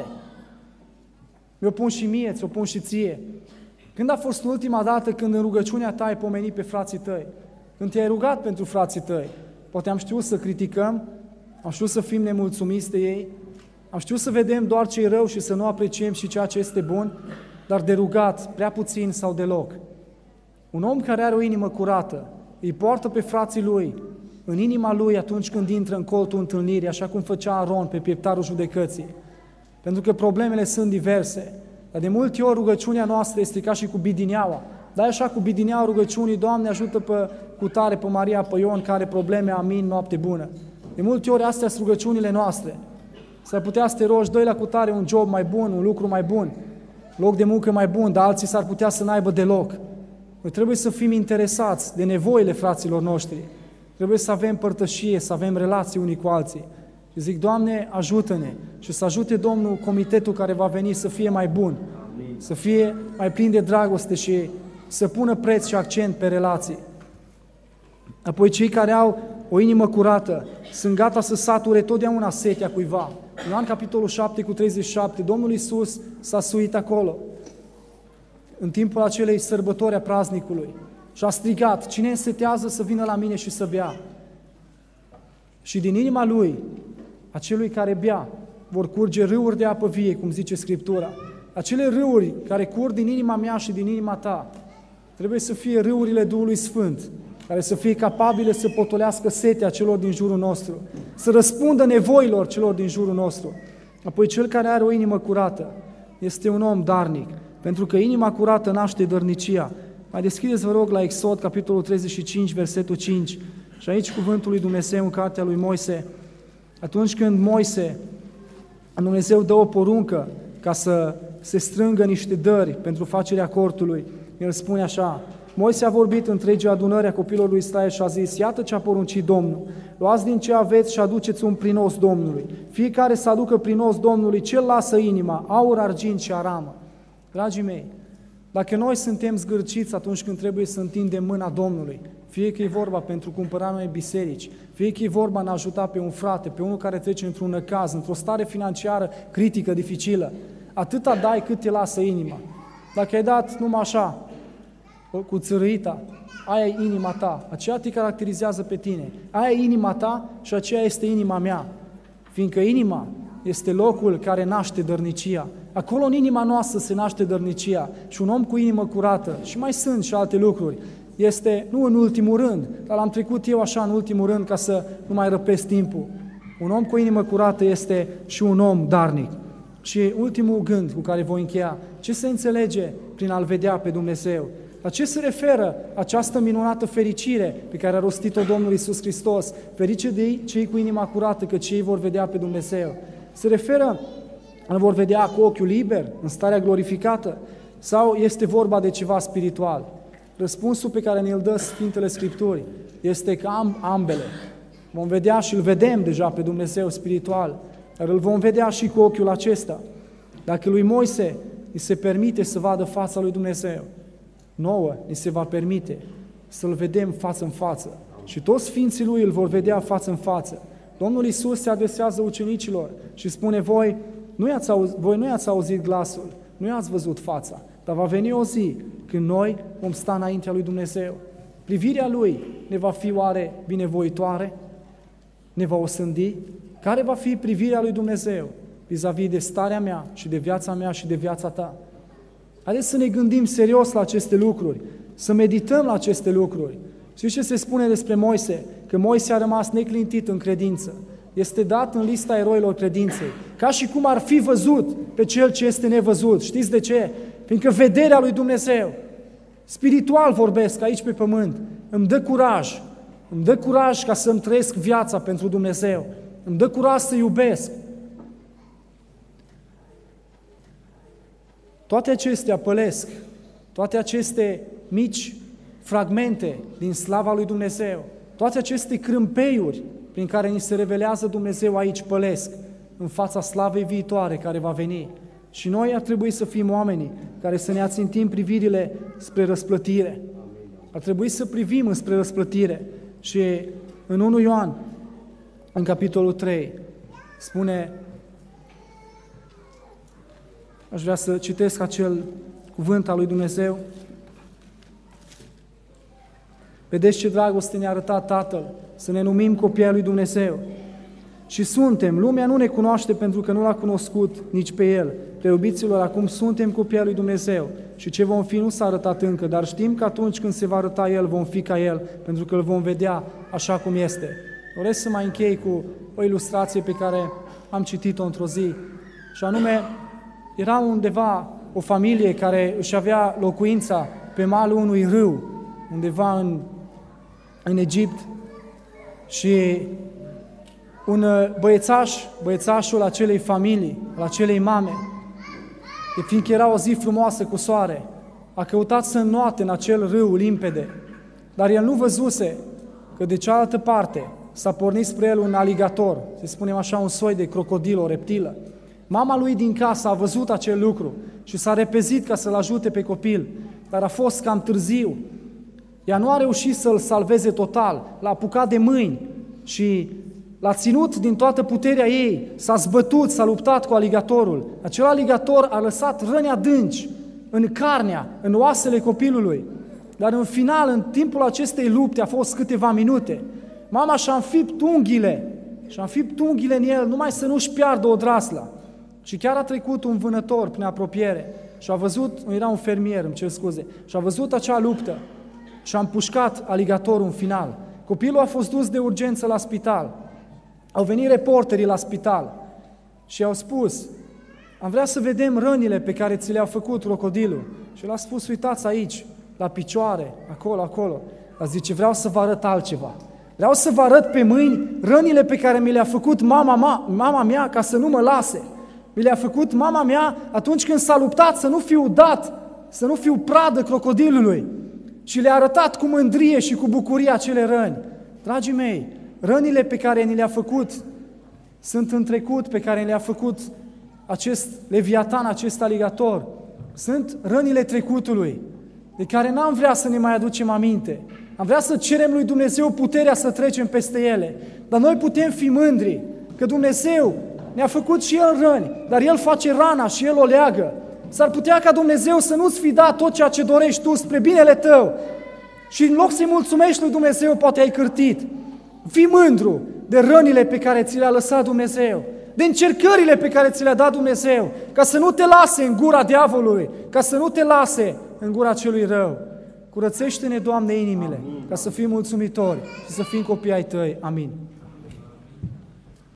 Mi-o pun și mie, ți-o pun și ție. Când a fost ultima dată când în rugăciunea ta ai pomenit pe frații tăi? Când te-ai rugat pentru frații tăi? Poate am știut să criticăm, am știut să fim nemulțumiți de ei, am știut să vedem doar ce e rău și să nu apreciem și ceea ce este bun, dar de rugat prea puțin sau deloc. Un om care are o inimă curată îi poartă pe frații lui în inima lui atunci când intră în coltul întâlnirii, așa cum făcea Aron pe pieptarul judecății. Pentru că problemele sunt diverse, dar de multe ori rugăciunea noastră este ca și cu bidineaua. Dai așa cu bidineaua rugăciunii, Doamne ajută pe cutare, pe Maria, pe Ion, care are probleme, amin, noapte bună. De multe ori astea sunt rugăciunile noastre. S-ar putea să te rogi, dă-i la cutare un job mai bun, un lucru mai bun, loc de muncă mai bun, dar alții s-ar putea să n-aibă deloc. Noi trebuie să fim interesați de nevoile fraților noștri. Trebuie să avem părtășie, să avem relații unii cu alții. Și zic, Doamne, ajută-ne și să ajute Domnul comitetul care va veni să fie mai bun, să fie mai plin de dragoste și să pună preț și accent pe relații. Apoi cei care au o inimă curată sunt gata să sature totdeauna setea cuiva. În Ioan capitolul 7 cu 37, Domnul Iisus s-a suit acolo în timpul acelei sărbători a praznicului și a strigat, cine însetează să vină la mine și să bea. Și din inima lui, acelui care bea, vor curge râuri de apă vie, cum zice Scriptura. Acele râuri care curg din inima mea și din inima ta, trebuie să fie râurile Duhului Sfânt, care să fie capabile să potolească setea celor din jurul nostru, să răspundă nevoilor celor din jurul nostru. Apoi cel care are o inimă curată este un om darnic, pentru că inima curată naște dărnicia. Mai deschideți, vă rog, la Exod, capitolul 35, versetul 5, și aici cuvântul lui Dumnezeu în cartea lui Moise. Atunci când Moise, Dumnezeu dă o poruncă ca să se strângă niște dări pentru facerea cortului, el spune așa, Moise a vorbit întregii adunări a copilor lui Israel și a zis, iată ce a poruncit Domnul, luați din ce aveți și aduceți un prinos Domnului. Fiecare să aducă prinos Domnului, cel lasă inima, aur, argint și aramă. Dragii mei, dacă noi suntem zgârciți atunci când trebuie să întindem mâna Domnului, fie că e vorba pentru cumpărarea unei biserici, fie că e vorba în a ajuta pe un frate, pe unul care trece într-un necaz, într-o stare financiară critică, dificilă, atâta dai cât te lasă inima. Dacă ai dat numai așa, cu țărâita, aia e inima ta, aceea te caracterizează pe tine, aia e inima ta și aceea este inima mea, fiindcă inima este locul care naște dărnicia. Acolo în inima noastră se naște dărnicia și un om cu inimă curată, și mai sunt și alte lucruri, este, nu în ultimul rând, dar l-am trecut eu așa în ultimul rând ca să nu mai răpesc timpul. Un om cu inimă curată este și un om darnic. Și ultimul gând cu care voi încheia, ce se înțelege prin a-L vedea pe Dumnezeu? La ce se referă această minunată fericire pe care a rostit-o Domnul Iisus Hristos? Ferice de cei cu inima curată, că cei vor vedea pe Dumnezeu. Se referă, îl vor vedea cu ochiul liber, în starea glorificată, sau este vorba de ceva spiritual? Răspunsul pe care ne-l dă Sfintele Scripturi este că ambele. Vom vedea și îl vedem deja pe Dumnezeu spiritual, dar îl vom vedea și cu ochiul acesta. Dacă lui Moise îi se permite să vadă fața lui Dumnezeu, nouă ni se va permite să-L vedem față în față. Și toți Sfinții Lui îl vor vedea față în față. Domnul Iisus se adresează ucenicilor și spune, voi nu i-ați auzit glasul, nu i-ați văzut fața, dar va veni o zi când noi vom sta înaintea lui Dumnezeu. Privirea Lui ne va fi oare binevoitoare? Ne va osândi? Care va fi privirea lui Dumnezeu vis-a-vis de starea mea și de viața mea și de viața ta? Haideți să ne gândim serios la aceste lucruri, să medităm la aceste lucruri. Știți ce se spune despre Moise? Că Moise a rămas neclintit în credință. Este dat în lista eroilor credinței, ca și cum ar fi văzut pe cel ce este nevăzut. Știți de ce? Fiindcă vederea lui Dumnezeu, spiritual vorbesc aici pe pământ, îmi dă curaj. Îmi dă curaj ca să-mi trăiesc viața pentru Dumnezeu. Îmi dă curaj să iubesc. Toate acestea pălesc, toate aceste mici fragmente din slava lui Dumnezeu, toate aceste crâmpeiuri prin care ni se revelează Dumnezeu aici pălesc în fața slavei viitoare care va veni. Și noi ar trebui să fim oamenii care să ne ațintim privirile spre răsplătire. Ar trebui să privim înspre răsplătire. Și în 1 Ioan, în capitolul 3, spune, aș vrea să citesc acel cuvânt al lui Dumnezeu. Vedeți ce dragoste ne-a arătat Tatăl, să ne numim copii ai lui Dumnezeu. Și suntem, lumea nu ne cunoaște pentru că nu l-a cunoscut nici pe El. Preiubiților, acum suntem copii ai lui Dumnezeu și ce vom fi nu s-a arătat încă, dar știm că atunci când se va arăta El, vom fi ca El, pentru că îl vom vedea așa cum este. Doresc să mai închei cu o ilustrație pe care am citit-o într-o zi, și anume, era undeva o familie care își avea locuința pe malul unui râu, undeva în Egipt, și un băiețașul acelei familii, al acelei mame, fiindcă era o zi frumoasă cu soare, a căutat să înnoate în acel râu limpede, dar el nu văzuse că de cealaltă parte s-a pornit spre el un aligator, să spunem așa, un soi de crocodil, o reptilă. Mama lui din casă a văzut acel lucru și s-a repezit ca să-l ajute pe copil, dar a fost cam târziu. Ea nu a reușit să-l salveze total, l-a apucat de mâini și l-a ținut din toată puterea ei, s-a zbătut, s-a luptat cu aligatorul. Acel aligator a lăsat răni adânci în carnea, în oasele copilului. Dar în final, în timpul acestei lupte, a fost câteva minute, mama și-a înfipt unghiile în el, numai să nu-și piardă odrasla. Și chiar a trecut un vânător prin apropiere și a văzut, era un fermier, și a văzut acea luptă și a împușcat aligatorul în final. Copilul a fost dus de urgență la spital. Au venit reporterii la spital și au spus, am vrea să vedem rănile pe care ți le-a făcut crocodilul. Și el a spus, uitați aici, la picioare, acolo. Dar zice, vreau să vă arăt altceva. Vreau să vă arăt pe mâini rănile pe care mi le-a făcut mama mea ca să nu mă lase. Mi le-a făcut mama mea atunci când s-a luptat să nu fiu dat, să nu fiu pradă crocodilului. Și le-a arătat cu mândrie și cu bucurie acele răni. Dragii mei, rănile pe care ni le-a făcut sunt în trecut, pe care le-a făcut acest leviatan, acest aligator. Sunt rănile trecutului, de care n-am vrea să ne mai aducem aminte. Am vrea să cerem lui Dumnezeu puterea să trecem peste ele. Dar noi putem fi mândri că Dumnezeu ne-a făcut și El răni, dar El face rana și El o leagă. S-ar putea ca Dumnezeu să nu-ți fi dat tot ceea ce dorești tu spre binele tău și în loc să-i mulțumești lui Dumnezeu, poate ai cârtit. Fii mândru de rănile pe care ți le-a lăsat Dumnezeu, de încercările pe care ți le-a dat Dumnezeu, ca să nu te lase în gura diavolului, ca să nu te lase în gura celui rău. Curățește-ne, Doamne, inimile, ca să fim mulțumitori și să fim copii ai Tăi. Amin.